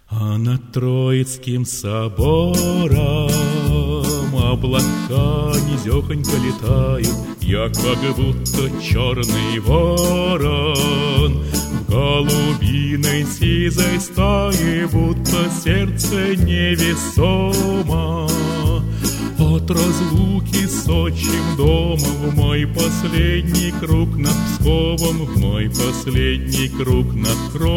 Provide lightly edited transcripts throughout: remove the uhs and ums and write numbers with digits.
А над Троицким собором облака низехонько летают, я как будто черный ворон в голубиной сизой стае, будто сердце невесомо. От разлуки с отчим домом в мой последний круг над Псковом, в мой последний круг над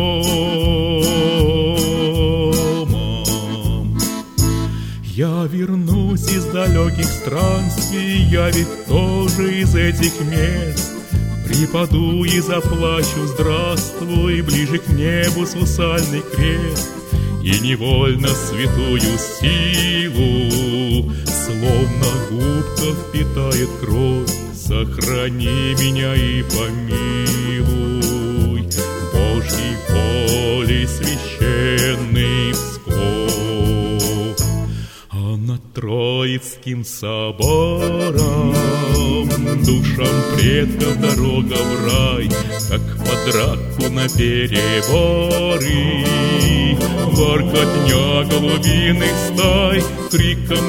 Кромом. Я вернусь из далеких странствий, я ведь тоже из этих мест. Припаду и заплачу здравствуй, ближе к небу сусальный крест. И невольно святую силу, словно губка впитает кровь, сохрани меня и помилуй, Божьей волей священный Псков. А над Троицким собором душам предков дорога в рай, как по драку на переборы. Воркотня голубиных стай, криком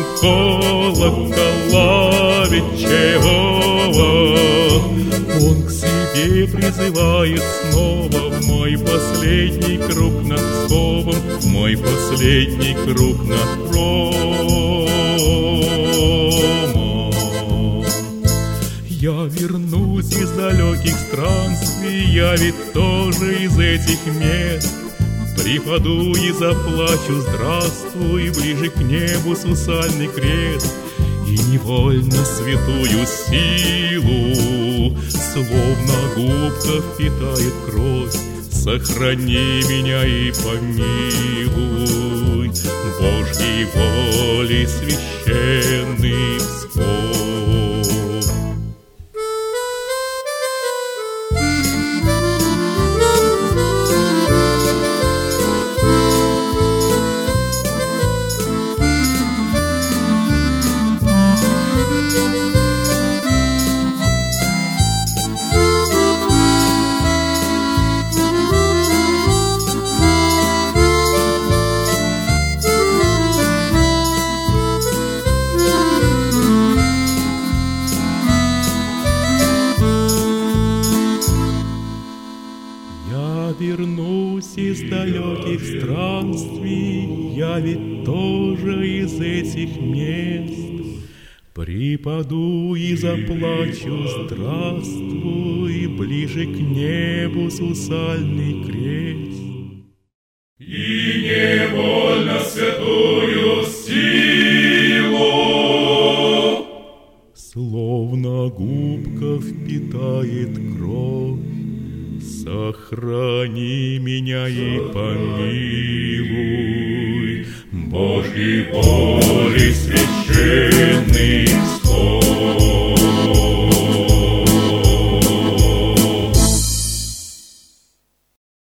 колокола вечевого. Он к себе призывает снова в мой последний круг над Псковом, в мой последний круг над Кромом. Я вернусь из далеких странствий, я ведь тоже из этих мест. Припаду и заплачу здравствуй, ближе к небу сусальный крест. И невольно святую силу, словно губка впитает кровь, сохрани меня и помилуй, Божьей волей священный Псков. Вернусь из далеких странствий, я ведь тоже из этих мест. Припаду и заплачу здравствуй, ближе к небу сусальный крест. И невольно святую силу, словно губка впитает кровь, сохрани меня и помилуй, Божьей волей священный